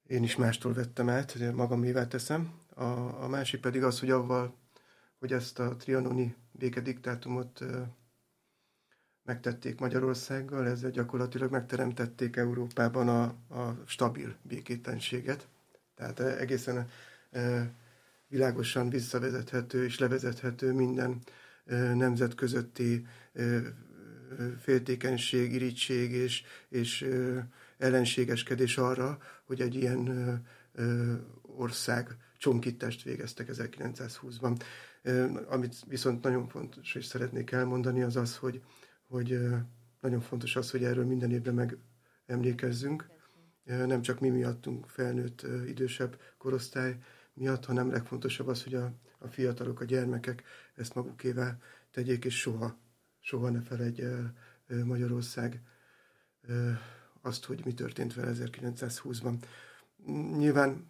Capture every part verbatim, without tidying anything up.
én is mástól vettem át, magamévá teszem. A, a másik pedig az, hogy avval, hogy ezt a trianoni békediktátumot megtették Magyarországgal, ezzel gyakorlatilag megteremtették Európában a, a stabil békétlenséget. Tehát egészen e, világosan visszavezethető és levezethető minden e, nemzet közötti e, féltékenység, irigység és, és e, ellenségeskedés arra, hogy egy ilyen e, e, ország csonkítást végeztek ezerkilencszázhúszban. E, amit viszont nagyon fontos, és szeretnék elmondani, az az, hogy hogy nagyon fontos az, hogy erről minden évben megemlékezzünk. Nem csak mi miattunk felnőtt, idősebb korosztály miatt, hanem legfontosabb az, hogy a, a fiatalok, a gyermekek ezt magukévá tegyék, és soha, soha ne feledje Magyarország azt, hogy mi történt vele ezerkilencszázhúszban. Nyilván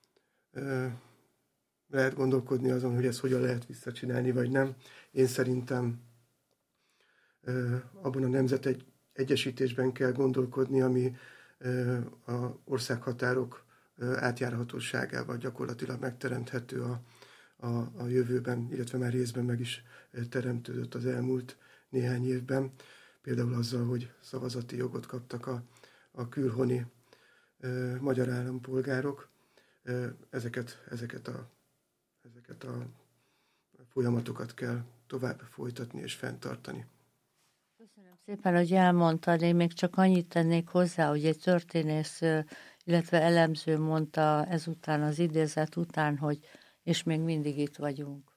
lehet gondolkodni azon, hogy ezt hogyan lehet visszacsinálni, vagy nem. Én szerintem abban a nemzet egy egyesítésben kell gondolkodni, ami a országhatárok átjárhatóságával gyakorlatilag megteremthető a, a, a jövőben, illetve már részben meg is teremtődött az elmúlt néhány évben. Például azzal, hogy szavazati jogot kaptak a, a külhoni magyar állampolgárok. Ezeket, ezeket, a, ezeket a folyamatokat kell tovább folytatni és fenntartani. Köszönöm szépen, hogy elmondtad. Én még csak annyit tennék hozzá, hogy egy történész, illetve elemző mondta ezután az idézet után, hogy és még mindig itt vagyunk.